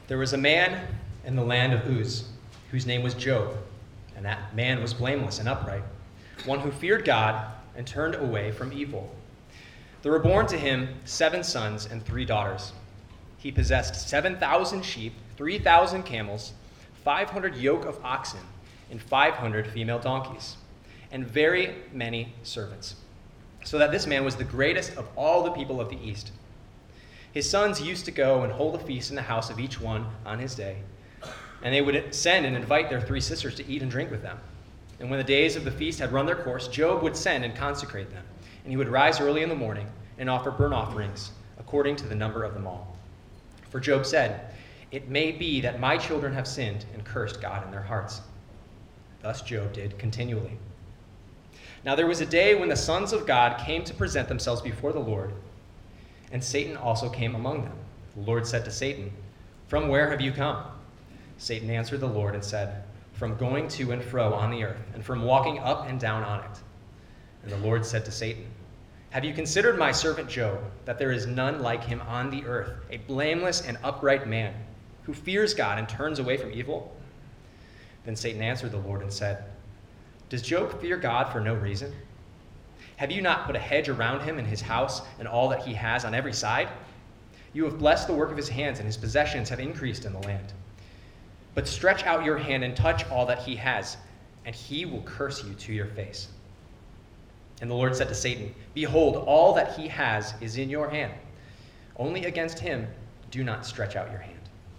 There was a man in the land of Uz, whose name was Job, and that man was blameless and upright, one who feared God and turned away from evil. There were born to him 7 sons and 3 daughters. He possessed 7,000 sheep, 3,000 camels, 500 yoke of oxen, and 500 female donkeys, and very many servants, so that this man was the greatest of all the people of the East. His sons used to go and hold a feast in the house of each one on his day, and they would send and invite their 3 sisters to eat and drink with them. And when the days of the feast had run their course, Job would send and consecrate them, and he would rise early in the morning and offer burnt offerings according to the number of them all. For Job said, "It may be that my children have sinned and cursed God in their hearts." Thus Job did continually. Now there was a day when the sons of God came to present themselves before the Lord, and Satan also came among them. The Lord said to Satan, "From where have you come?" Satan answered the Lord and said, "From going to and fro on the earth, and from walking up and down on it." And the Lord said to Satan, "Have you considered my servant Job, that there is none like him on the earth, a blameless and upright man, who fears God and turns away from evil?" Then Satan answered the Lord and said, "Does Job fear God for no reason? Have you not put a hedge around him and his house and all that he has on every side? You have blessed the work of his hands, and his possessions have increased in the land. But stretch out your hand and touch all that he has, and he will curse you to your face." And the Lord said to Satan, "Behold, all that he has is in your hand. Only against him do not stretch out your hand."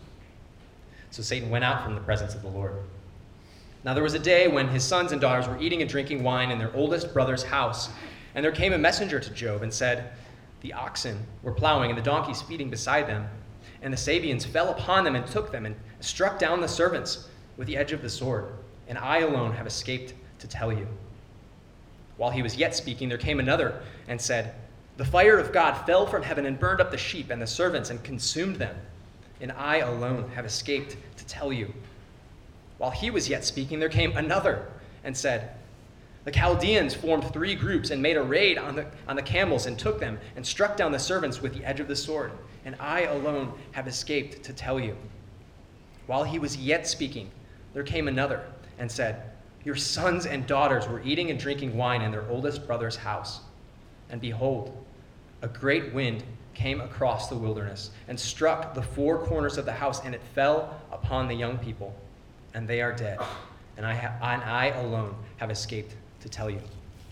So Satan went out from the presence of the Lord. Now there was a day when his sons and daughters were eating and drinking wine in their oldest brother's house, and there came a messenger to Job and said, "The oxen were plowing and the donkeys feeding beside them, and the Sabeans fell upon them and took them and struck down the servants with the edge of the sword, and I alone have escaped to tell you." While he was yet speaking, there came another and said, "The fire of God fell from heaven and burned up the sheep and the servants and consumed them, and I alone have escaped to tell you." While he was yet speaking, there came another and said, "The Chaldeans formed 3 groups and made a raid on the camels and took them and struck down the servants with the edge of the sword, and I alone have escaped to tell you." While he was yet speaking, there came another and said, "Your sons and daughters were eating and drinking wine in their oldest brother's house. And behold, a great wind came across the wilderness and struck the 4 corners of the house, and it fell upon the young people, and they are dead, and I alone have escaped to tell you."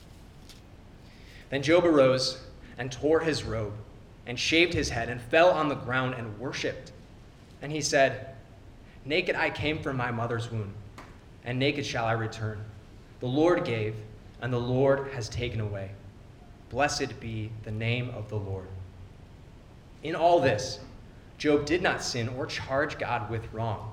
Then Job arose and tore his robe and shaved his head and fell on the ground and worshipped. And he said, "Naked I came from my mother's womb, and naked shall I return. The Lord gave, and the Lord has taken away. Blessed be the name of the Lord." In all this, Job did not sin or charge God with wrong.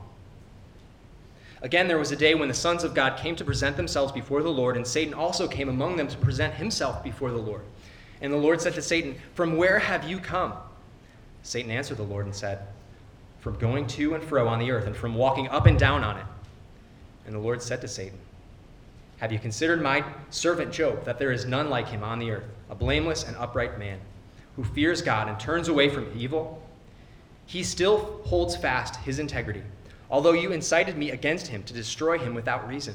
Again, there was a day when the sons of God came to present themselves before the Lord, and Satan also came among them to present himself before the Lord. And the Lord said to Satan, "From where have you come?" Satan answered the Lord and said, "From going to and fro on the earth, and from walking up and down on it." And the Lord said to Satan, "Have you considered my servant Job, that there is none like him on the earth, a blameless and upright man, who fears God and turns away from evil? He still holds fast his integrity, although you incited me against him to destroy him without reason."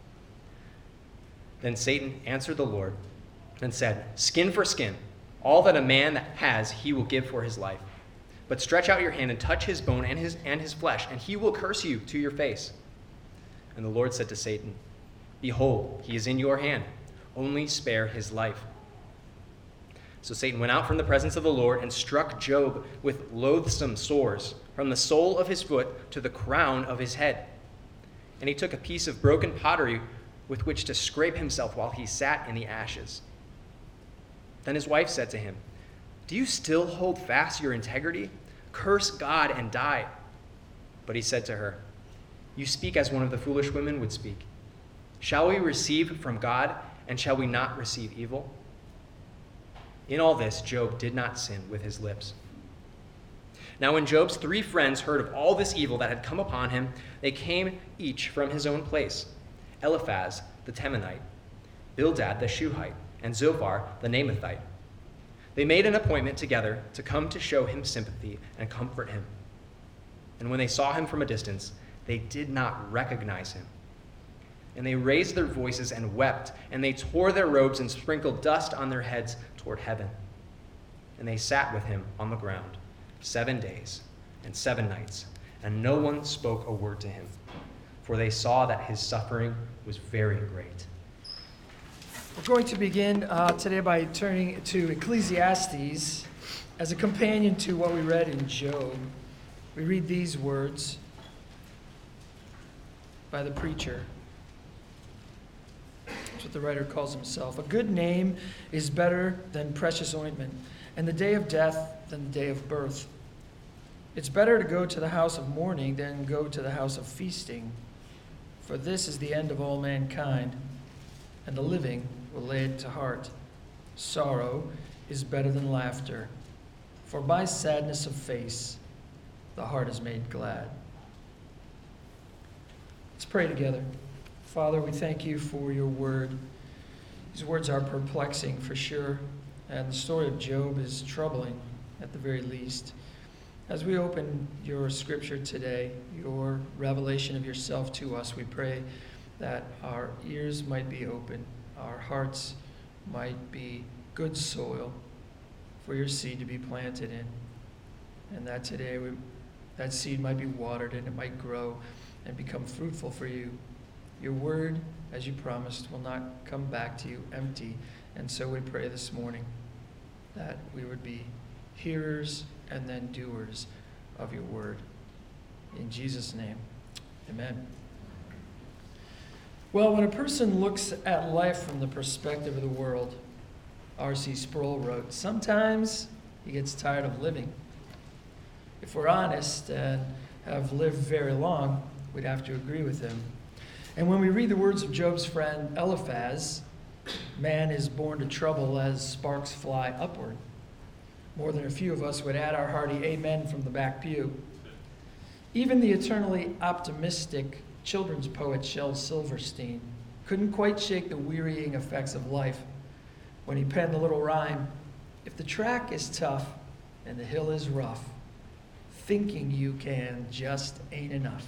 Then Satan answered the Lord and said, "Skin for skin, all that a man has he will give for his life. But stretch out your hand and touch his bone and his flesh, and he will curse you to your face." And the Lord said to Satan, "Behold, he is in your hand. Only spare his life." So Satan went out from the presence of the Lord and struck Job with loathsome sores from the sole of his foot to the crown of his head. And he took a piece of broken pottery with which to scrape himself while he sat in the ashes. Then his wife said to him, "Do you still hold fast your integrity? Curse God and die." But he said to her, "You speak as one of the foolish women would speak. Shall we receive from God, and shall we not receive evil?" In all this, Job did not sin with his lips. Now when Job's 3 friends heard of all this evil that had come upon him, they came each from his own place: Eliphaz the Temanite, Bildad the Shuhite, and Zophar the Naamathite. They made an appointment together to come to show him sympathy and comfort him. And when they saw him from a distance, they did not recognize him. And they raised their voices and wept, and they tore their robes and sprinkled dust on their heads toward heaven. And they sat with him on the ground 7 days and 7 nights, and no one spoke a word to him, for they saw that his suffering was very great. We're going to begin today by turning to Ecclesiastes as a companion to what we read in Job. We read these words by the preacher. That's what the writer calls himself. A good name is better than precious ointment, and the day of death than the day of birth. It's better to go to the house of mourning than go to the house of feasting, for this is the end of all mankind, and the living will lay it to heart. Sorrow is better than laughter, for by sadness of face the heart is made glad. Let's pray together. Father, we thank you for your word. These words are perplexing for sure, and the story of Job is troubling at the very least. As we open your scripture today, your revelation of yourself to us, we pray that our ears might be open, our hearts might be good soil for your seed to be planted in, and that today that seed might be watered and it might grow and become fruitful for you. Your word, as you promised, will not come back to you empty. And so we pray this morning that we would be hearers and then doers of your word. In Jesus' name, amen. Well, when a person looks at life from the perspective of the world, R.C. Sproul wrote, sometimes he gets tired of living. If we're honest and have lived very long, we'd have to agree with him. And when we read the words of Job's friend Eliphaz, man is born to trouble as sparks fly upward. More than a few of us would add our hearty amen from the back pew. Even the eternally optimistic children's poet Shel Silverstein couldn't quite shake the wearying effects of life when he penned the little rhyme, if the track is tough and the hill is rough, thinking you can just ain't enough.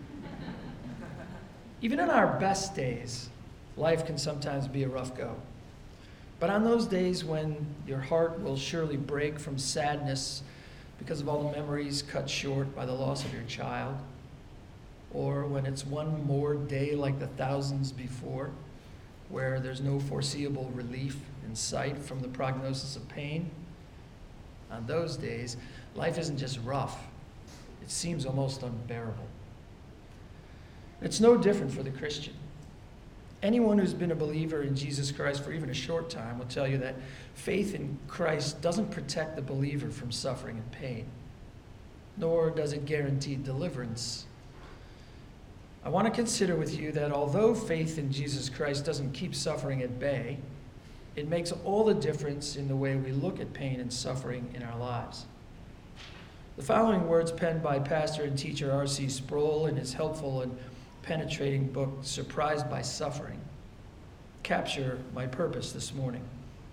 Even in our best days, life can sometimes be a rough go. But on those days when your heart will surely break from sadness because of all the memories cut short by the loss of your child, or when it's one more day like the thousands before, where there's no foreseeable relief in sight from the prognosis of pain, on those days, life isn't just rough, it seems almost unbearable. It's no different for the Christian. Anyone who's been a believer in Jesus Christ for even a short time will tell you that faith in Christ doesn't protect the believer from suffering and pain, nor does it guarantee deliverance. I want to consider with you that although faith in Jesus Christ doesn't keep suffering at bay, it makes all the difference in the way we look at pain and suffering in our lives. The following words penned by pastor and teacher R.C. Sproul in his helpful and penetrating book, Surprised by Suffering, capture my purpose this morning.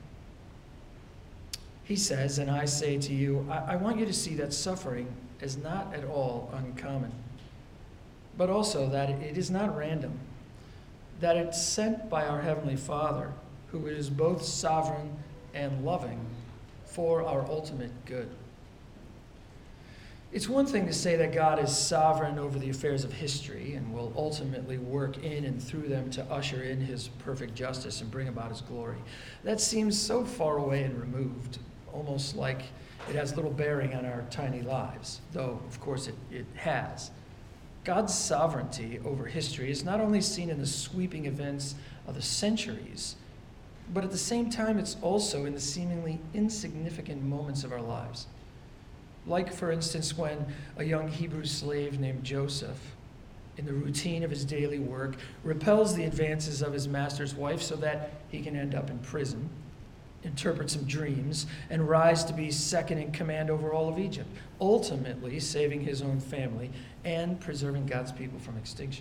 He says, and I say to you, I want you to see that suffering is not at all uncommon, but also that it is not random, that it's sent by our Heavenly Father, who is both sovereign and loving for our ultimate good. It's one thing to say that God is sovereign over the affairs of history and will ultimately work in and through them to usher in his perfect justice and bring about his glory. That seems so far away and removed, almost like it has little bearing on our tiny lives, though, of course, it has. God's sovereignty over history is not only seen in the sweeping events of the centuries, but at the same time, it's also in the seemingly insignificant moments of our lives. Like, for instance, when a young Hebrew slave named Joseph, in the routine of his daily work, repels the advances of his master's wife so that he can end up in prison, interpret some dreams, and rise to be second in command over all of Egypt, ultimately saving his own family and preserving God's people from extinction.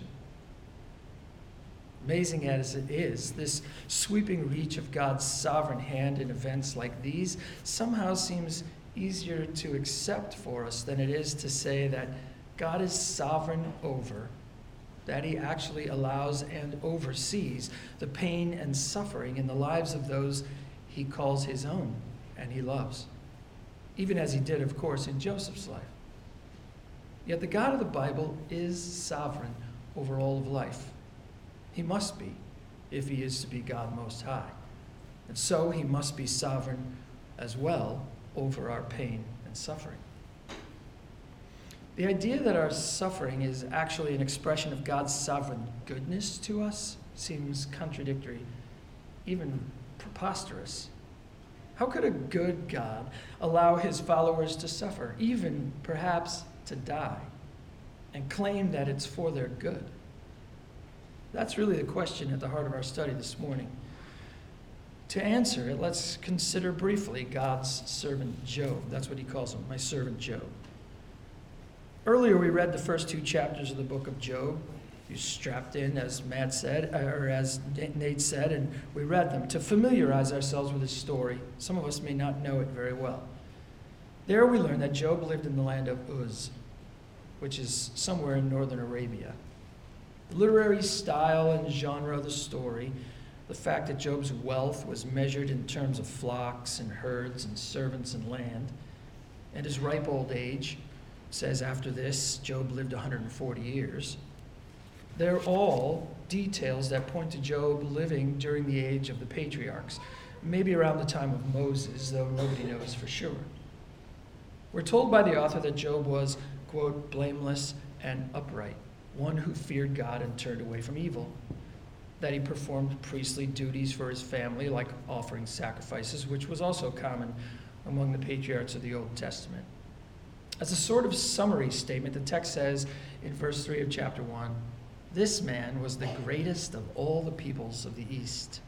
Amazing as it is, this sweeping reach of God's sovereign hand in events like these somehow seems easier to accept for us than it is to say that God is sovereign over, that he actually allows and oversees the pain and suffering in the lives of those he calls his own and he loves, even as he did, of course, in Joseph's life. Yet the God of the Bible is sovereign over all of life. He must be, if he is to be God Most High. And so he must be sovereign as well over our pain and suffering. The idea that our suffering is actually an expression of God's sovereign goodness to us seems contradictory, even preposterous. How could a good God allow his followers to suffer, even perhaps to die, and claim that it's for their good? That's really the question at the heart of our study this morning. To answer it, let's consider briefly God's servant Job. That's what he calls him, my servant Job. Earlier, we read the first 2 chapters of the book of Job. You strapped in, as Matt said, or as Nate said, and we read them to familiarize ourselves with his story. Some of us may not know it very well. There we learn that Job lived in the land of Uz, which is somewhere in northern Arabia. The literary style and genre of the story, the fact that Job's wealth was measured in terms of flocks and herds and servants and land, and his ripe old age, says after this, Job lived 140 years. They're all details that point to Job living during the age of the patriarchs, maybe around the time of Moses, though nobody knows for sure. We're told by the author that Job was, quote, blameless and upright, one who feared God and turned away from evil, that he performed priestly duties for his family, like offering sacrifices, which was also common among the patriarchs of the Old Testament. As a sort of summary statement, the text says in verse 3 of chapter 1, this man was the greatest of all the peoples of the East.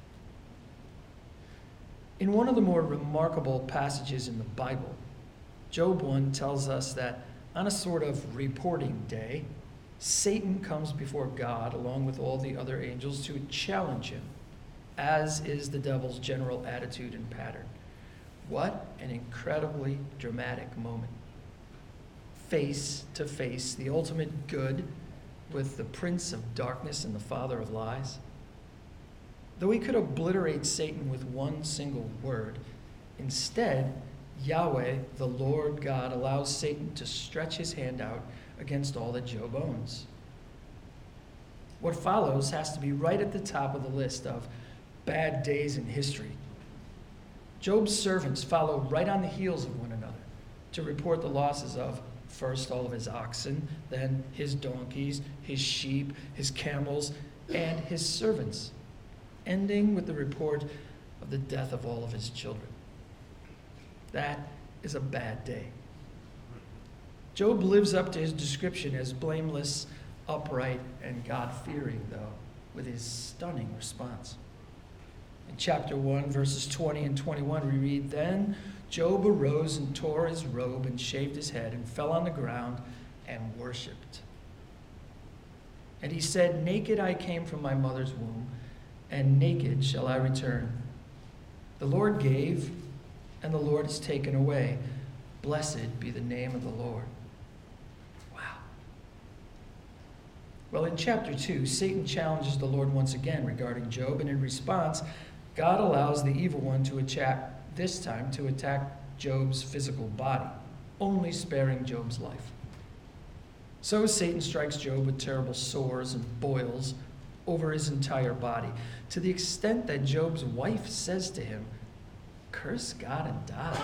In one of the more remarkable passages in the Bible, Job 1 tells us that on a sort of reporting day, Satan comes before God along with all the other angels to challenge him, as is the devil's general attitude and pattern. What an incredibly dramatic moment. Face to face, the ultimate good with the prince of darkness and the father of lies. Though he could obliterate Satan with one single word, instead, Yahweh, the Lord God, allows Satan to stretch his hand out against all that Job owns. What follows has to be right at the top of the list of bad days in history. Job's servants follow right on the heels of one another to report the losses of first all of his oxen, then his donkeys, his sheep, his camels, and his servants, ending with the report of the death of all of his children. That is a bad day. Job lives up to his description as blameless, upright, and God-fearing, though, with his stunning response. In chapter 1, verses 20 and 21, we read, Then Job arose and tore his robe and shaved his head and fell on the ground and worshipped. And he said, Naked I came from my mother's womb, and naked shall I return. The Lord gave, and the Lord has taken away. Blessed be the name of the Lord. Wow. Well, in chapter 2, Satan challenges the Lord once again regarding Job, and in response, God allows the evil one to attack, this time to attack Job's physical body, only sparing Job's life. So Satan strikes Job with terrible sores and boils over his entire body, to the extent that Job's wife says to him, Curse God and die.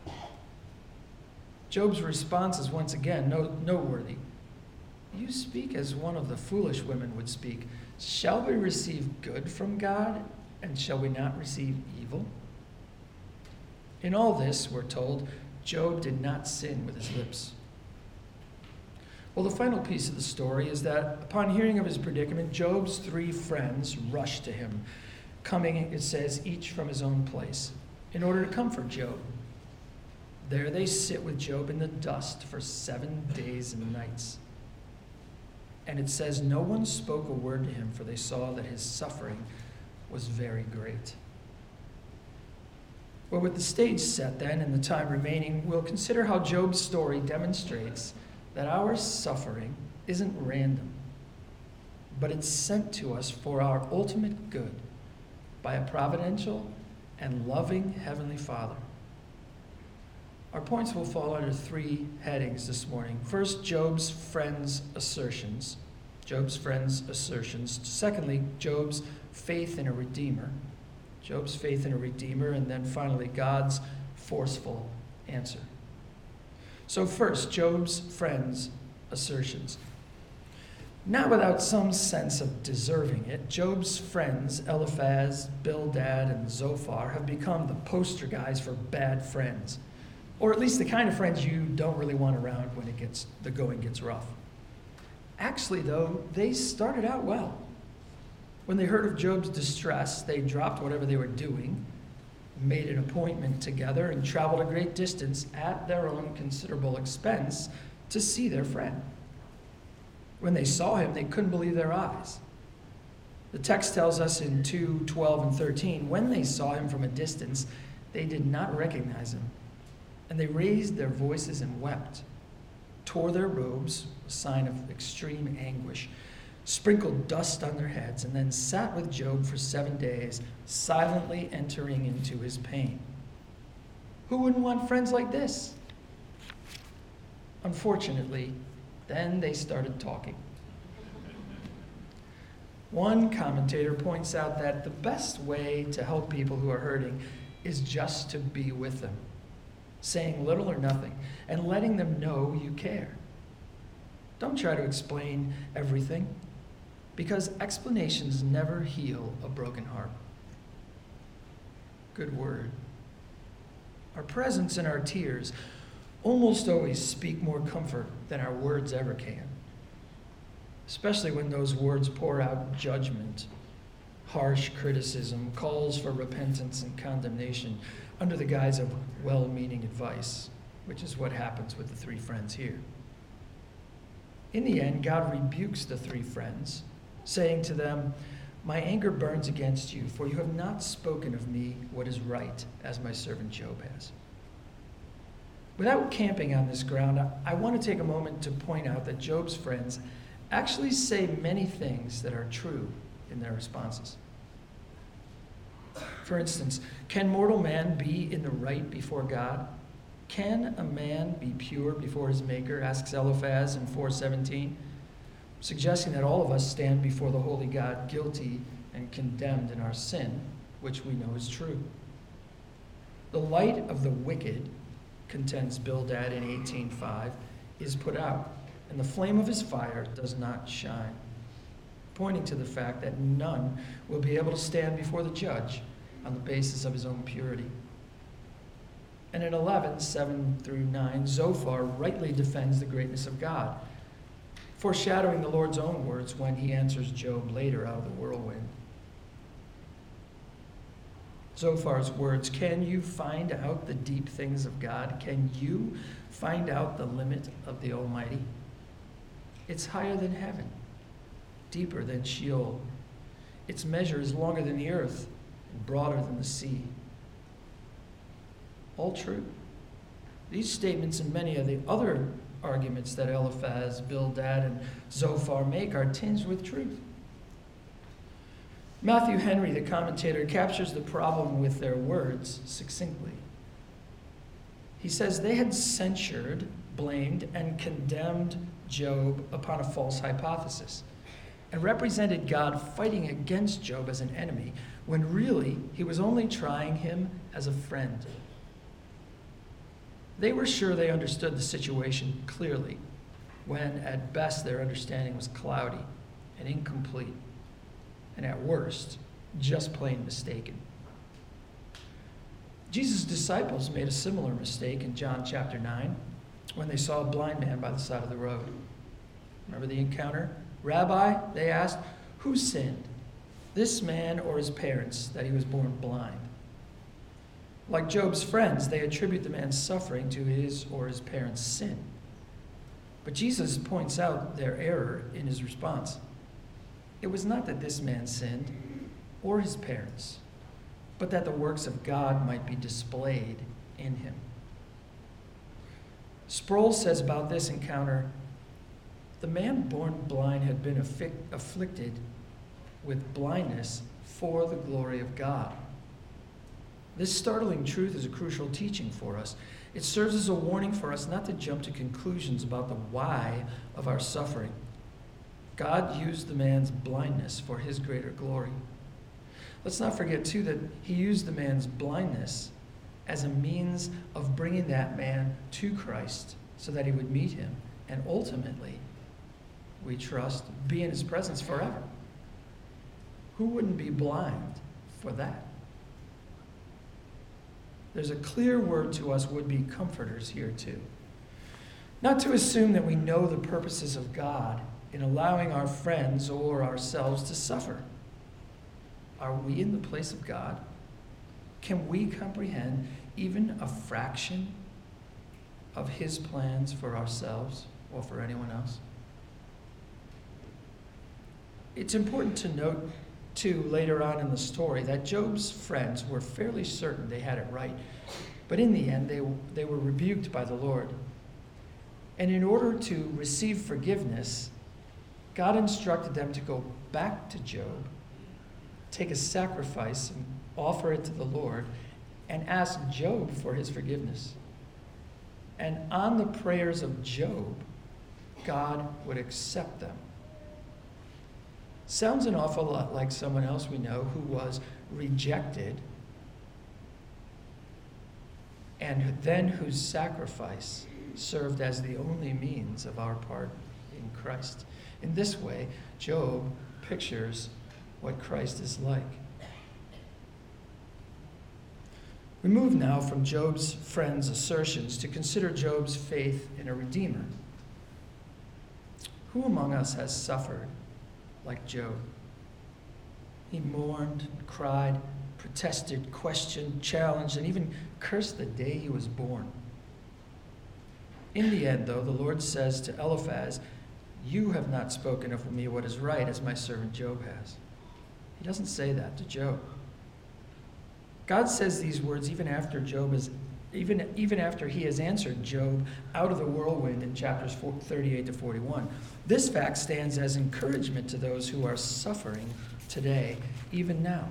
Job's response is once again noteworthy. You speak as one of the foolish women would speak. Shall we receive good from God, and shall we not receive evil? In all this, we're told, Job did not sin with his lips. Well, the final piece of the story is that upon hearing of his predicament, Job's 3 friends rush to him, coming, it says, each from his own place, in order to comfort Job. There they sit with Job in the dust for 7 days and nights. And it says no one spoke a word to him, for they saw that his suffering was very great. Well, with the stage set then and the time remaining, we'll consider how Job's story demonstrates that our suffering isn't random, but it's sent to us for our ultimate good by a providential and loving Heavenly Father. Our points will fall under three headings this morning. First, Job's friends' assertions. Job's friends' assertions. Secondly, Job's faith in a Redeemer. Job's faith in a Redeemer. And then finally, God's forceful answer. So first, Job's friends' assertions. Not without some sense of deserving it, Job's friends, Eliphaz, Bildad, and Zophar, have become the poster guys for bad friends. Or at least the kind of friends you don't really want around when the going gets rough. Actually, though, they started out well. When they heard of Job's distress, they dropped whatever they were doing, made an appointment together, and traveled a great distance at their own considerable expense to see their friend. When they saw him, they couldn't believe their eyes. The text tells us in 2:12 and 13, when they saw him from a distance, they did not recognize him. And they raised their voices and wept, tore their robes, a sign of extreme anguish, sprinkled dust on their heads, and then sat with Job for 7 days, silently entering into his pain. Who wouldn't want friends like this? Unfortunately, then they started talking. One commentator points out that the best way to help people who are hurting is just to be with them, saying little or nothing, and letting them know you care. Don't try to explain everything, because explanations never heal a broken heart. Good word. Our presence and our tears almost always speak more comfort than our words ever can, especially when those words pour out judgment, harsh criticism, calls for repentance and condemnation under the guise of well-meaning advice, which is what happens with the three friends here. In the end, God rebukes the three friends, saying to them, "My anger burns against you, for you have not spoken of me what is right, as my servant Job has." Without camping on this ground, I want to take a moment to point out that Job's friends actually say many things that are true in their responses. For instance, can mortal man be in the right before God? Can a man be pure before his maker, asks Eliphaz in 4:17, suggesting that all of us stand before the holy God guilty and condemned in our sin, which we know is true. The light of the wicked, contends Bildad in 18:5, is put out, and the flame of his fire does not shine, pointing to the fact that none will be able to stand before the judge on the basis of his own purity. And in 11:7-9, Zophar rightly defends the greatness of God, foreshadowing the Lord's own words when he answers Job later out of the whirlwind. Zophar's words, "Can you find out the deep things of God? Can you find out the limit of the Almighty? It's higher than heaven, deeper than Sheol. Its measure is longer than the earth and broader than the sea." All true. These statements and many of the other arguments that Eliphaz, Bildad, and Zophar make are tinged with truth. Matthew Henry, the commentator, captures the problem with their words succinctly. He says they had censured, blamed, and condemned Job upon a false hypothesis, and represented God fighting against Job as an enemy, when really he was only trying him as a friend. They were sure they understood the situation clearly, when at best their understanding was cloudy and incomplete, and at worst, just plain mistaken. Jesus' disciples made a similar mistake in John chapter 9 when they saw a blind man by the side of the road. Remember the encounter? "Rabbi," they asked, "who sinned, this man or his parents, that he was born blind?" Like Job's friends, they attribute the man's suffering to his or his parents' sin. But Jesus points out their error in his response. It was not that this man sinned, or his parents, but that the works of God might be displayed in him. Sproul says about this encounter, The man born blind had been afflicted with blindness for the glory of God. This startling truth is a crucial teaching for us. It serves as a warning for us not to jump to conclusions about the why of our suffering. God used the man's blindness for his greater glory. Let's not forget, too, that he used the man's blindness as a means of bringing that man to Christ so that he would meet him and ultimately, we trust, be in his presence forever. Who wouldn't be blind for that? There's a clear word to us would-be comforters here, too. Not to assume that we know the purposes of God in allowing our friends or ourselves to suffer. Are we in the place of God? Can we comprehend even a fraction of his plans for ourselves or for anyone else? It's important to note, too, later on in the story, that Job's friends were fairly certain they had it right. But in the end, they were rebuked by the Lord. And in order to receive forgiveness, God instructed them to go back to Job, take a sacrifice and offer it to the Lord, and ask Job for his forgiveness. And on the prayers of Job, God would accept them. Sounds an awful lot like someone else we know who was rejected and then whose sacrifice served as the only means of our pardon in Christ. In this way, Job pictures what Christ is like. We move now from Job's friends' assertions to consider Job's faith in a Redeemer. Who among us has suffered like Job? He mourned, cried, protested, questioned, challenged, and even cursed the day he was born. In the end, though, the Lord says to Eliphaz, "You have not spoken of me what is right, as my servant Job has." He doesn't say that to Job. God says these words even after even after he has answered Job out of the whirlwind in chapters 38 to 41. This fact stands as encouragement to those who are suffering today, even now.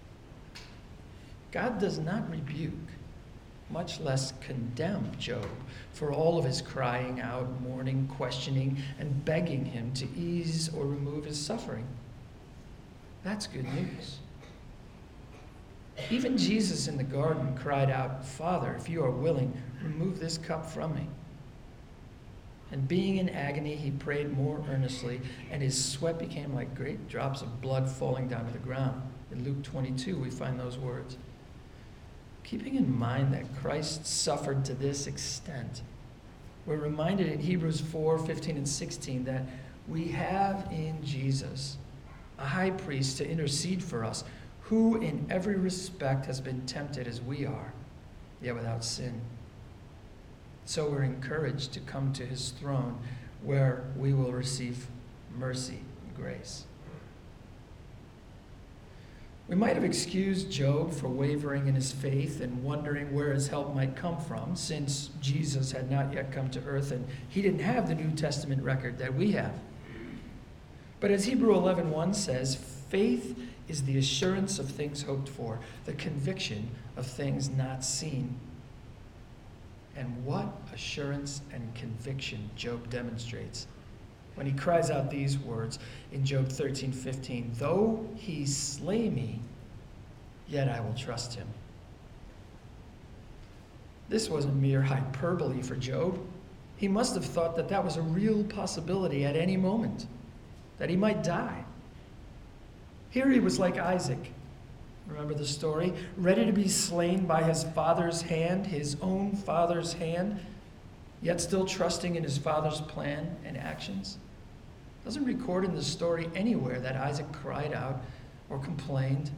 God does not rebuke, much less condemn Job for all of his crying out, mourning, questioning, and begging him to ease or remove his suffering. That's good news. Even Jesus in the garden cried out, "Father, if you are willing, remove this cup from me." And being in agony, he prayed more earnestly, and his sweat became like great drops of blood falling down to the ground. In Luke 22, we find those words. Keeping in mind that Christ suffered to this extent, we're reminded in Hebrews 4:15 and 16 that we have in Jesus a high priest to intercede for us, who in every respect has been tempted as we are, yet without sin. So we're encouraged to come to his throne where we will receive mercy and grace. We might have excused Job for wavering in his faith and wondering where his help might come from, since Jesus had not yet come to earth and he didn't have the New Testament record that we have. But as Hebrews 11:1 says, faith is the assurance of things hoped for, the conviction of things not seen. And what assurance and conviction Job demonstrates when he cries out these words in Job 13:15, "Though he slay me, yet I will trust him." This wasn't mere hyperbole for Job. He must have thought that that was a real possibility at any moment, that he might die. Here he was like Isaac. Remember the story? Ready to be slain by his father's hand, his own father's hand, yet still trusting in his father's plan and actions. It doesn't record in the story anywhere that Isaac cried out or complained,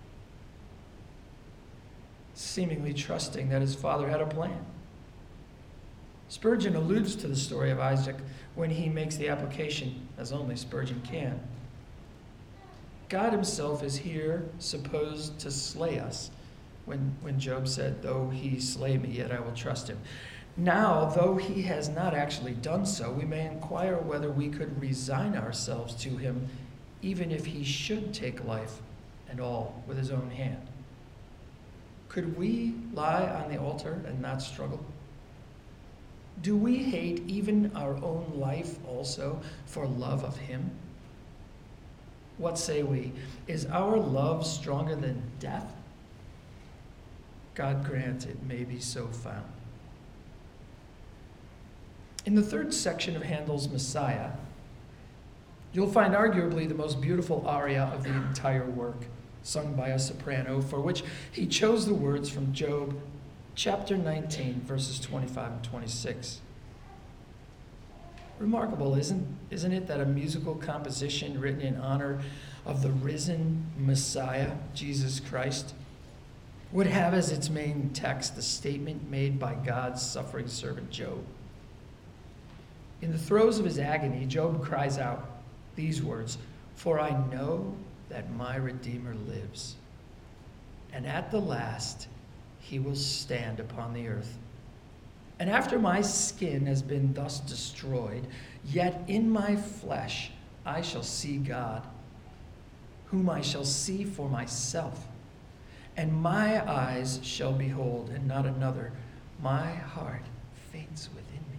seemingly trusting that his father had a plan. Spurgeon alludes to the story of Isaac when he makes the application, as only Spurgeon can. God himself is here supposed to slay us when Job said, "Though he slay me, yet I will trust him." Now, though he has not actually done so, we may inquire whether we could resign ourselves to him, even if he should take life and all with his own hand. Could we lie on the altar and not struggle? Do we hate even our own life also for love of him? What say we? Is our love stronger than death? God grant it may be so found. In the third section of Handel's Messiah, you'll find arguably the most beautiful aria of the entire work, sung by a soprano, for which he chose the words from Job chapter 19, verses 25 and 26. Remarkable, isn't it, that a musical composition written in honor of the risen Messiah, Jesus Christ, would have as its main text the statement made by God's suffering servant Job. In the throes of his agony, Job cries out these words, "For I know that my Redeemer lives, and at the last he will stand upon the earth. And after my skin has been thus destroyed, yet in my flesh I shall see God, whom I shall see for myself. And my eyes shall behold, and not another. My heart faints within me."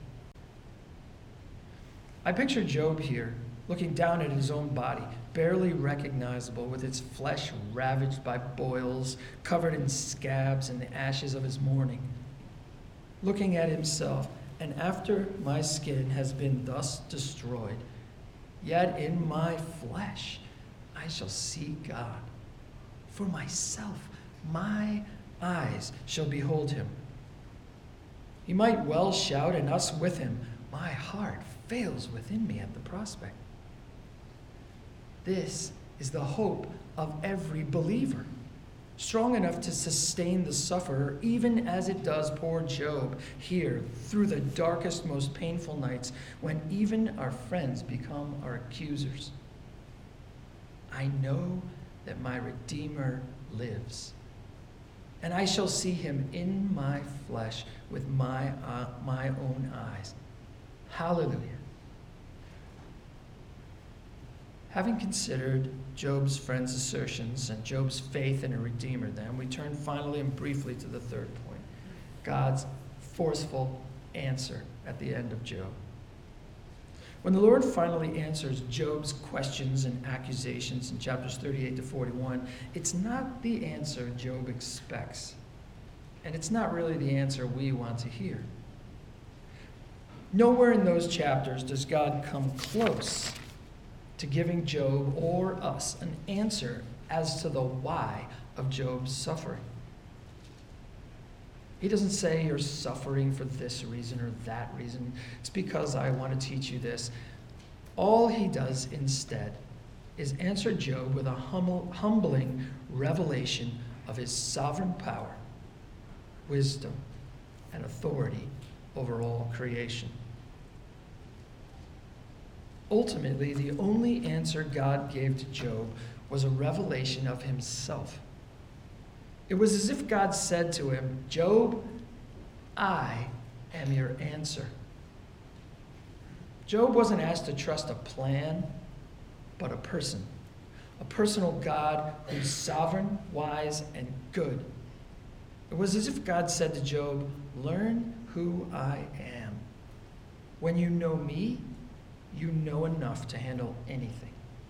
I picture Job here, looking down at his own body, barely recognizable, with its flesh ravaged by boils, covered in scabs and the ashes of his mourning. Looking at himself, "And after my skin has been thus destroyed, yet in my flesh I shall see God. For myself, my eyes shall behold him." He might well shout, and us with him, "My heart fails within me at the prospect." This is the hope of every believer, strong enough to sustain the sufferer, even as it does poor Job here through the darkest, most painful nights, when even our friends become our accusers. "I know that my Redeemer lives, and I shall see him in my flesh with my own eyes." Hallelujah. Having considered Job's friends' assertions and Job's faith in a Redeemer, then, we turn finally and briefly to the third point, God's forceful answer at the end of Job. When the Lord finally answers Job's questions and accusations in chapters 38 to 41, it's not the answer Job expects, and it's not really the answer we want to hear. Nowhere in those chapters does God come close to giving Job or us an answer as to the why of Job's suffering. He doesn't say, "You're suffering for this reason or that reason. It's because I want to teach you this." All he does instead is answer Job with a humbling revelation of his sovereign power, wisdom, and authority over all creation. Ultimately, the only answer God gave to Job was a revelation of himself. It was as if God said to him, "Job, I am your answer." Job wasn't asked to trust a plan, but a person, a personal God who's sovereign, wise, and good. It was as if God said to Job, "Learn who I am. When you know me, you know enough to handle anything."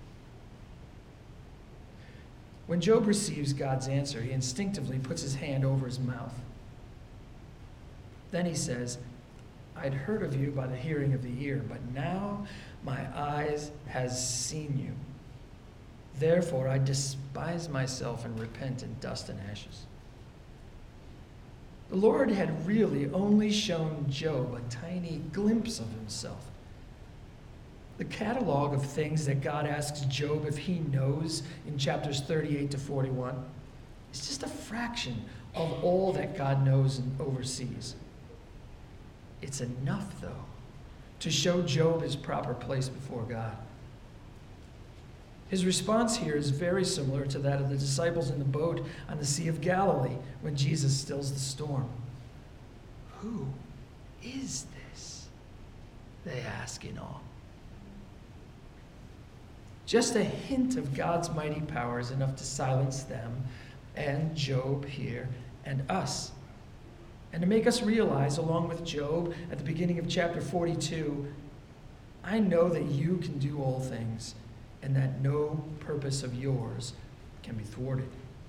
When Job receives God's answer, he instinctively puts his hand over his mouth. Then he says, "I'd heard of you by the hearing of the ear, but now my eyes has seen you. Therefore I despise myself and repent in dust and ashes." The Lord had really only shown Job a tiny glimpse of himself. The catalog of things that God asks Job if he knows in chapters 38 to 41 is just a fraction of all that God knows and oversees. It's enough, though, to show Job his proper place before God. His response here is very similar to that of the disciples in the boat on the Sea of Galilee when Jesus stills the storm. "Who is this?" they ask in awe. Just a hint of God's mighty power is enough to silence them and Job here and us. And to make us realize, along with Job at the beginning of chapter 42, I know that you can do all things and that no purpose of yours can be thwarted.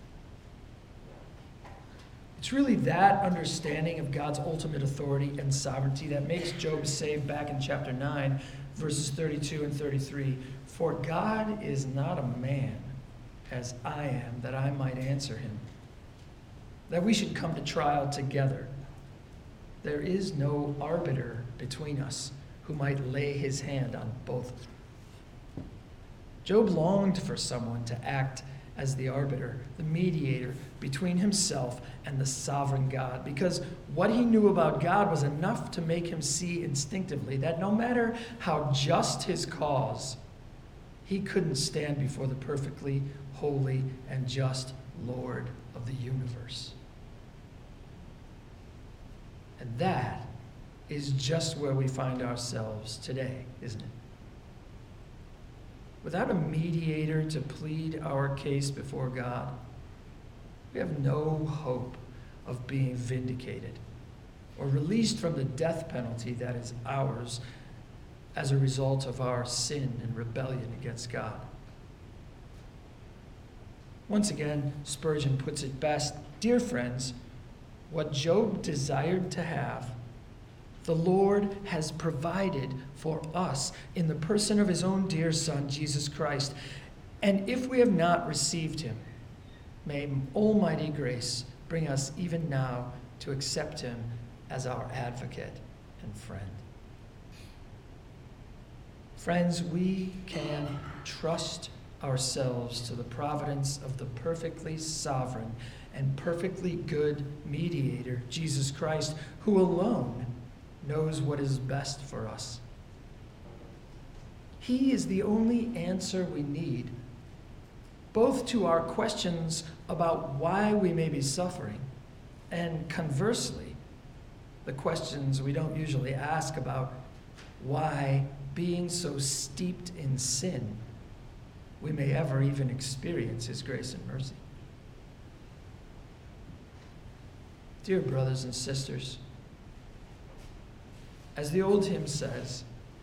It's really that understanding of God's ultimate authority and sovereignty that makes Job say back in chapter 9, verses 32 and 33, "For God is not a man as I am, that I might answer him, that we should come to trial together. There is no arbiter between us who might lay his hand on both." Job longed for someone to act as the arbiter, the mediator between himself and the sovereign God, because what he knew about God was enough to make him see instinctively that no matter how just his cause, he couldn't stand before the perfectly holy and just Lord of the universe. And that is just where we find ourselves today, isn't it? Without a mediator to plead our case before God, we have no hope of being vindicated or released from the death penalty that is ours as a result of our sin and rebellion against God. Once again, Spurgeon puts it best, "Dear friends, what Job desired to have, the Lord has provided for us in the person of his own dear Son, Jesus Christ. And if we have not received him, may almighty grace bring us even now to accept him as our advocate and friend." Friends, we can trust ourselves to the providence of the perfectly sovereign and perfectly good mediator, Jesus Christ, who alone knows what is best for us. He is the only answer we need, both to our questions about why we may be suffering, and conversely, the questions we don't usually ask about why, being so steeped in sin, we may ever even experience his grace and mercy. Dear brothers and sisters, as the old hymn says,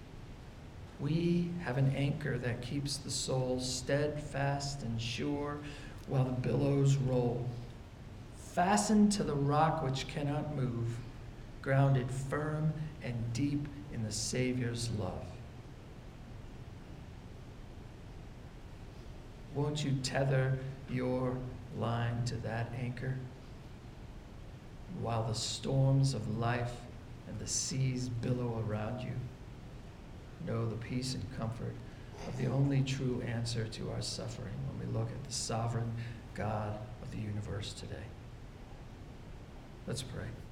we have an anchor that keeps the soul steadfast and sure while the billows roll, fastened to the rock which cannot move, grounded firm and deep in the Savior's love. Won't you tether your line to that anchor while the storms of life and the seas billow around you? Know the peace and comfort of the only true answer to our suffering when we look at the sovereign God of the universe today. Let's pray.